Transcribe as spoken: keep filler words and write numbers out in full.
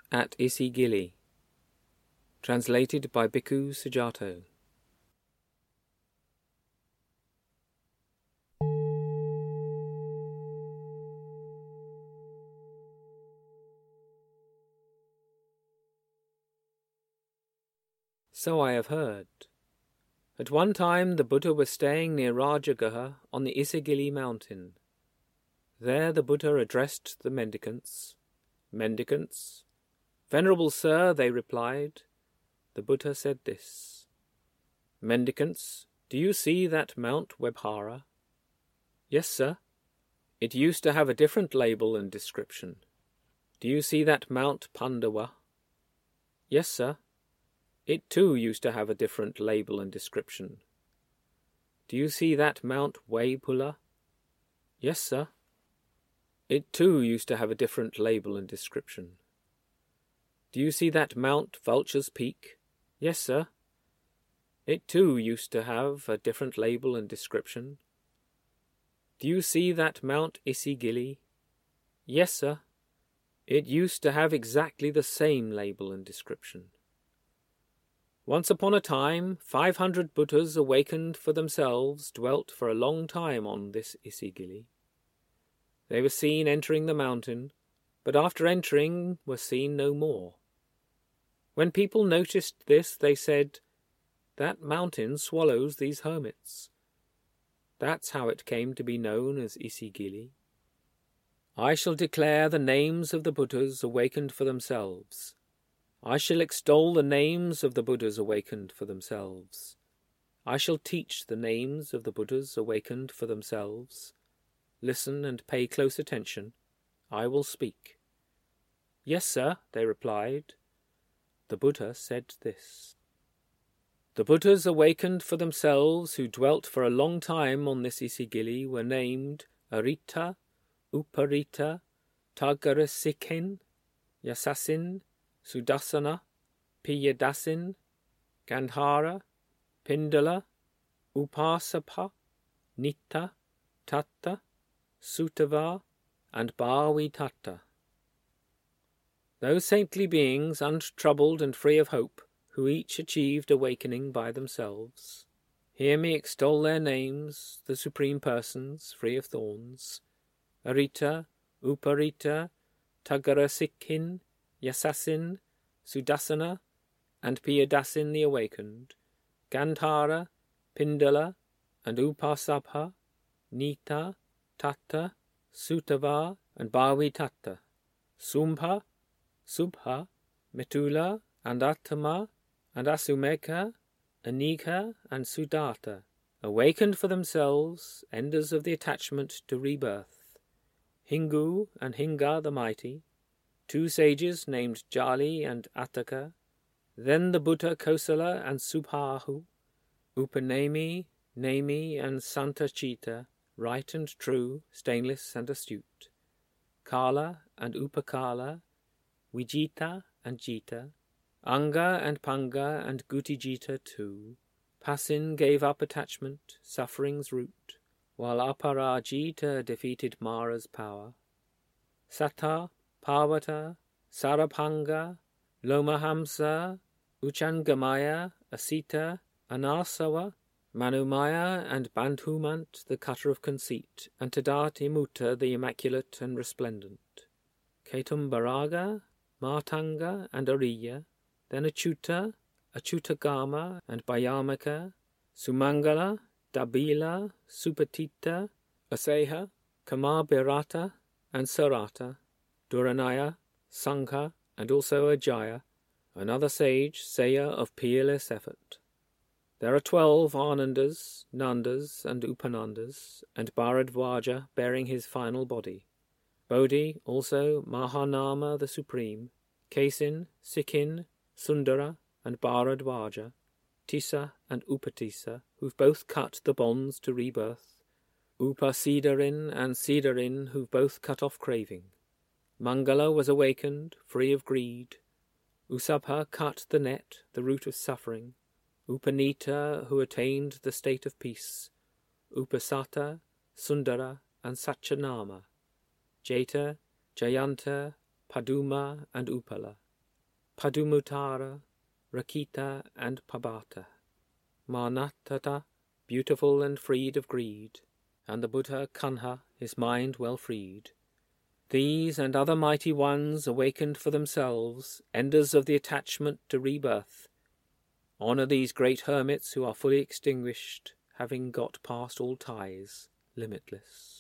at Isigili. Translated by Bhikkhu Sujato. So I have heard. At one time the Buddha was staying near Rajagaha on the Isigili mountain. There the Buddha addressed the mendicants. Mendicants, Venerable Sir, they replied. The Buddha said this: Mendicants, do you see that Mount Webhara? Yes, sir. It used to have a different label and description. Do you see that Mount Pandava? Yes, sir. It too used to have a different label and description. Do you see that Mount Waipula? Yes, sir. It too used to have a different label and description. Do you see that Mount Vulture's Peak? Yes, sir. It too used to have a different label and description. Do you see that Mount Isigili? Yes, sir. It used to have exactly the same label and description. Once upon a time, five hundred Buddhas awakened for themselves dwelt for a long time on this Isigili. They were seen entering the mountain, but after entering were seen no more. When people noticed this, they said, "That mountain swallows these hermits." That's how it came to be known as Isigili. I shall declare the names of the Buddhas awakened for themselves. I shall extol the names of the Buddhas awakened for themselves. I shall teach the names of the Buddhas awakened for themselves. Listen and pay close attention. I will speak. Yes, sir, they replied. The Buddha said this: The Buddhas awakened for themselves who dwelt for a long time on this Isigili were named Arita, Uparita, Tagarasikin, Yasasin, Sudasana, Piyadasin, Gandhara, Pindala, Upasapa, Nita, Tatta, Sutava, and Bhavitatta. Those saintly beings, untroubled and free of hope, who each achieved awakening by themselves. Hear me extol their names, the Supreme Persons, free of thorns. Arita, Uparita, Tagarasikin, Yasasin, Sudasana, and Piyadasin the awakened, Gandhara, Pindala, and Upasabha, Nita, Tatta, Sutava, and Bhavitatta, Sumbha, Subha, Metula, and Attama, and Asumeka, Anika, and Sudatta, awakened for themselves, enders of the attachment to rebirth, Hingu and Hinga the mighty, two sages named Jali and Attaka, then the Buddha Kosala and Subhahu, Upanemi, Nemi, and Santachita, right and true, stainless and astute, Kala and Upakala, Vijita and Jita, Anga and Panga and Gutijita too. Pasin gave up attachment, suffering's root, while Aparajita defeated Mara's power. Satta, Parvata, Sarabhanga, Lomahamsa, Uchangamaya, Asita, Anasava, Manumaya, and Bandhumant, the cutter of conceit, and Tadati Mutta, the immaculate and resplendent. Ketumbaraga, Martanga, and Ariya, then Achyuta, Achyutagama, and Bayamaka, Sumangala, Dabila, Supatita, Aseha, Kamabirata, and Sarata, Duranaya, Sangha, and also Ajaya, another sage, sayer of peerless effort. There are twelve Anandas, Nandas, and Upanandas, and Bharadwaja bearing his final body. Bodhi, also Mahanama the Supreme, Kesin, Sikhin, Sundara, and Bharadwaja, Tissa and Upatissa, who've both cut the bonds to rebirth, Upasidarin and Sidarin, who've both cut off craving. Mangala was awakened, free of greed. Usabha cut the net, the root of suffering. Upanita, who attained the state of peace. Upasata, Sundara, and Satchanama. Jeta, Jayanta, Paduma, and Upala. Padumuttara, Rakita, and Pabhata, Manatata, beautiful and freed of greed, and the Buddha Kanha, his mind well freed. These and other mighty ones awakened for themselves, enders of the attachment to rebirth. Honour these great hermits who are fully extinguished, having got past all ties, limitless.